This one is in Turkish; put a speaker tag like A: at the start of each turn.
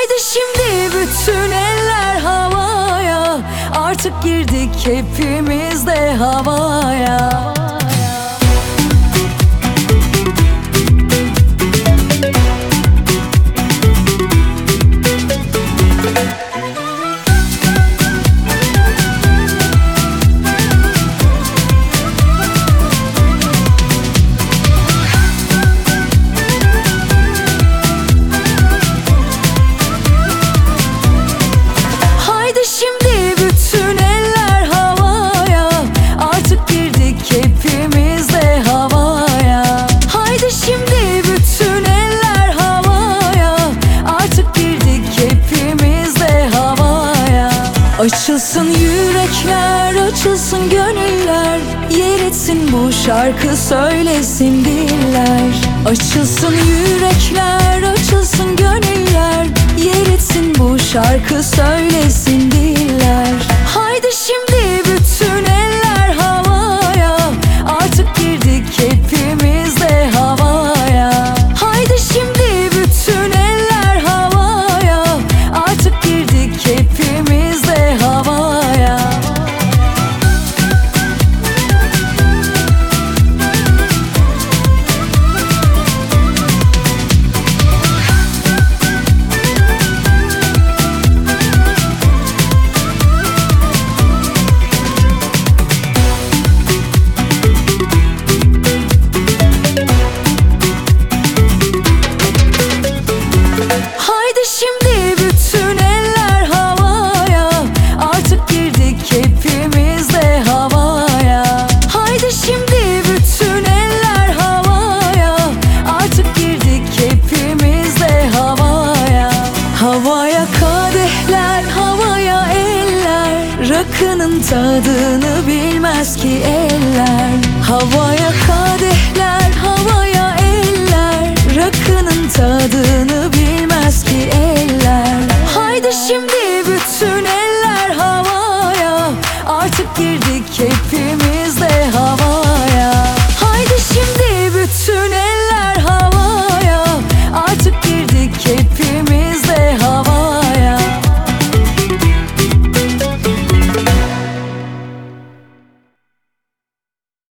A: Haydi şimdi bütün eller havaya, artık girdik hepimiz de havaya. Açılsın yürekler, açılsın gönüller, yer etsin bu şarkı söylesin diller. Açılsın yürekler, açılsın gönüller, yer etsin bu şarkı söylesin diller. Haydi şimdi bütün eller havaya, artık girdik hepimiz de havaya. Haydi şimdi bütün eller havaya, artık girdik hepimiz de havaya. Haydi şimdi bütün eller havaya, artık girdik hepimiz de havaya. Haydi şimdi bütün eller havaya, artık girdik hepimiz de havaya. Havaya kadehler, havaya eller, rakının tadını bilmez ki eller. Havaya kadehler, havaya eller, rakının tadını